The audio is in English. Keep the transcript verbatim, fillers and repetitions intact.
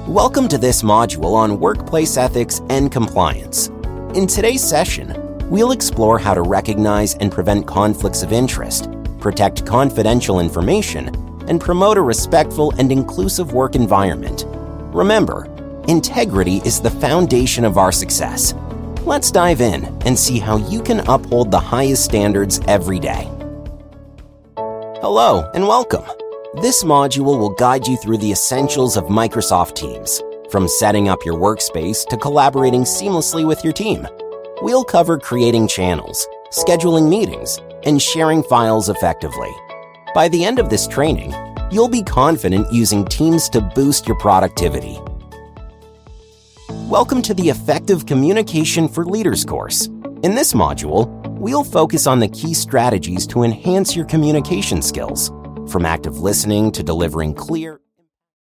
Welcome to this module on workplace ethics and compliance. In today's session, we'll explore how to recognize and prevent conflicts of interest, protect confidential information, and promote a respectful and inclusive work environment. Remember, integrity is the foundation of our success. Let's dive in and see how you can uphold the highest standards every day. Hello and welcome. This module will guide you through the essentials of Microsoft Teams, from setting up your workspace to collaborating seamlessly with your team. We'll cover creating channels, scheduling meetings, and sharing files effectively. By the end of this training, you'll be confident using Teams to boost your productivity. Welcome to the Effective Communication for Leaders course. In this module, we'll focus on the key strategies to enhance your communication skills, from active listening to delivering clear